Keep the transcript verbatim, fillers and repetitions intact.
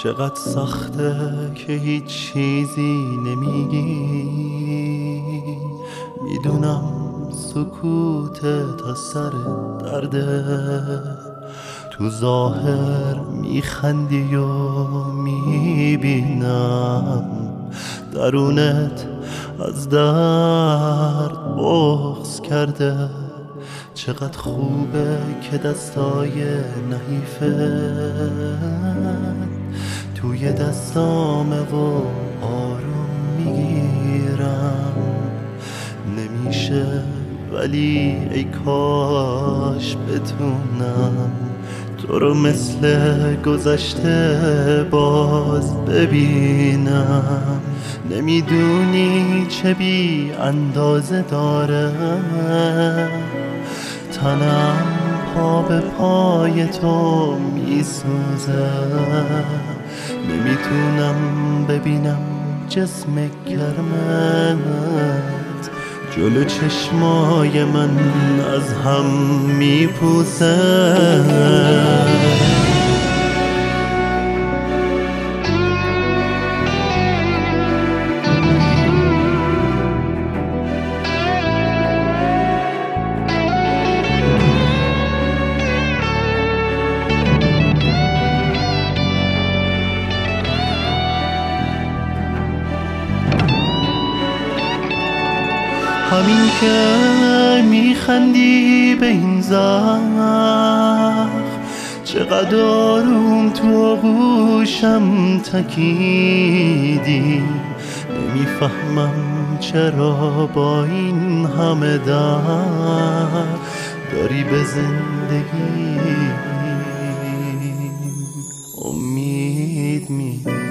چقدر سخته که هیچ چیزی نمیگی، میدونم سکوتت از سر درده، تو ظاهر میخندی و میبینم درونت از درد بغض کرده. چقدر خوبه که دستای نحیفت توی دستامه و آروم میگیرم. نمیشه ولی ای کاش بتونم تو رو مثل گذشته باز ببینم. نمیدونی چه بی اندازه داره تنم، پا به پای تو میسوزه. نمیتونم ببینم جسم گرمت جلو چشمای من از هم میپوسه. همین که میخندی به این زخم، چقدر آروم تو گوشم تکیدی. نمیفهمم چرا با این همه درد داری به زندگی امید میدی.